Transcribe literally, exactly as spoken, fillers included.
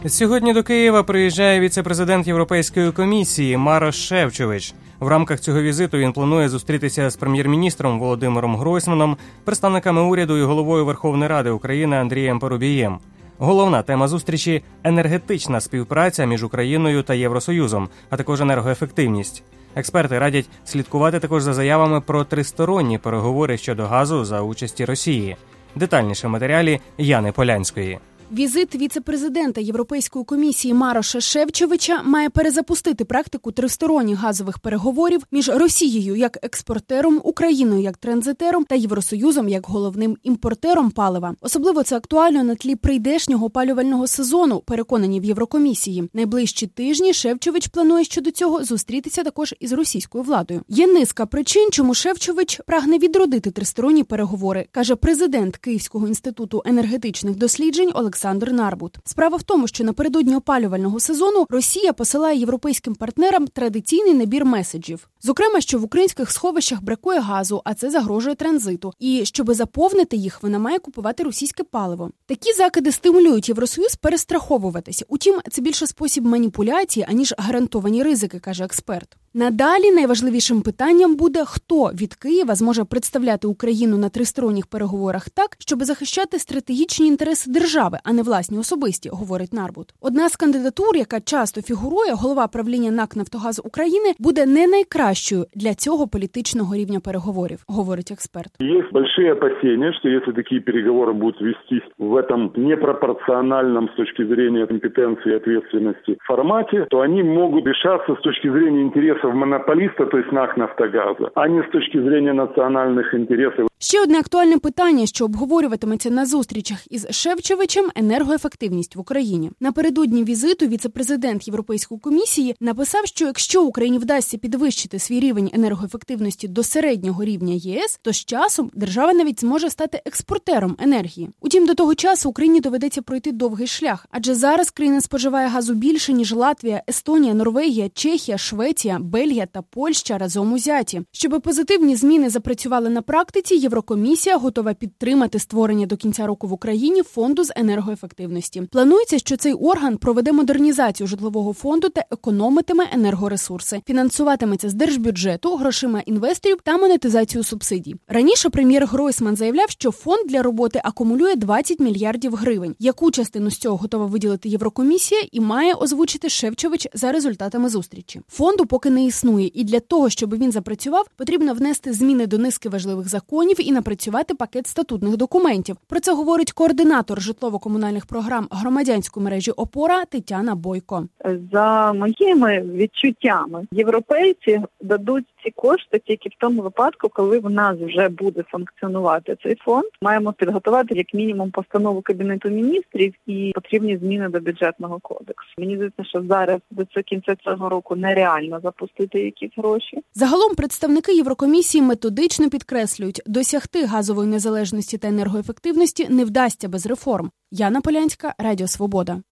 Сьогодні до Києва приїжджає віце-президент Європейської комісії Марош Шефчович. В рамках цього візиту він планує зустрітися з прем'єр-міністром Володимиром Гройсманом, представниками уряду і головою Верховної Ради України Андрієм Парубієм. Головна тема зустрічі – енергетична співпраця між Україною та Євросоюзом, а також енергоефективність. Експерти радять слідкувати також за заявами про тристоронні переговори щодо газу за участі Росії. Детальніше в матеріалі Яни Полянської. Візит віце-президента Європейської комісії Мароша Шефчовича має перезапустити практику тристоронніх газових переговорів між Росією як експортером, Україною як транзитером та Євросоюзом як головним імпортером палива. Особливо це актуально на тлі прийдешнього опалювального сезону, переконані в Єврокомісії. Найближчі тижні Шефчович планує щодо цього зустрітися також із російською владою. Є низка причин, чому Шефчович прагне відродити тристоронні переговори, каже президент Київського інституту енергетичних досліджень Олександр Олександр Нарбут. Справа в тому, що напередодні опалювального сезону Росія посилає європейським партнерам традиційний набір меседжів. Зокрема, що в українських сховищах бракує газу, а це загрожує транзиту. І щоби заповнити їх, вона має купувати російське паливо. Такі закиди стимулюють Євросоюз перестраховуватися. Утім, це більше спосіб маніпуляції, аніж гарантовані ризики, каже експерт. Надалі найважливішим питанням буде, хто від Києва зможе представляти Україну на тристоронніх переговорах так, щоб захищати стратегічні інтереси держави, а не власні особисті, говорить Нарбут. Одна з кандидатур, яка часто фігурує, голова правління НАК «Нафтогаз України», буде не найкращою для цього політичного рівня переговорів, говорить експерт. Є великі опасения, що якщо такі переговори будуть вестись в цьому непропорціональному з точки зрения компетенції і відповідальності форматі, то вони можуть рішатися з точки зрения інтересів монополиста, то есть НАК «Нафтогаза», а не з точки зрения національних інтересів. Ще одне актуальне питання, що обговорюватиметься на зустрічах із Шефчовичем – енергоефективність в Україні. Напередодні візиту віце-президент Європейської комісії написав, що якщо Україні вдасться підвищити свій рівень енергоефективності до середнього рівня ЄС, то з часом держава навіть зможе стати експортером енергії. Утім, до того часу Україні доведеться пройти довгий шлях, адже зараз країна споживає газу більше, ніж Латвія, Естонія, Норвегія, Чехія, Швеція, Бельгія та Польща разом узяті. Щоби позитивні зміни запрацювали на практиці, Єврокомісія готова підтримати створення до кінця року в Україні фонду з енергоефективності. Планується, що цей орган проведе модернізацію житлового фонду та економитиме енергоресурси. Фінансуватиметься з держбюджету, грошима інвесторів та монетизацію субсидій. Раніше прем'єр Гройсман заявляв, що фонд для роботи акумулює двадцять мільярдів гривень. Яку частину з цього готова виділити Єврокомісія і має озвучити Шефчович за результатами зустрічі. Фонду поки не існує, і для того, щоб він запрацював, потрібно внести зміни до низки важливих законів і напрацювати пакет статутних документів. Про це говорить координатор житлово-комунальних програм громадянської мережі «Опора» Тетяна Бойко. За моїми відчуттями, європейці дадуть ці кошти тільки в тому випадку, коли в нас вже буде функціонувати цей фонд. Маємо підготувати як мінімум постанову Кабінету міністрів і потрібні зміни до бюджетного кодексу. Мені здається, що зараз до кінця цього року нереально запустити якісь гроші. Загалом представники Єврокомісії методично підкреслюють, досягти газової незалежності та енергоефективності не вдасться без реформ. Яна Полянська, Радіо Свобода.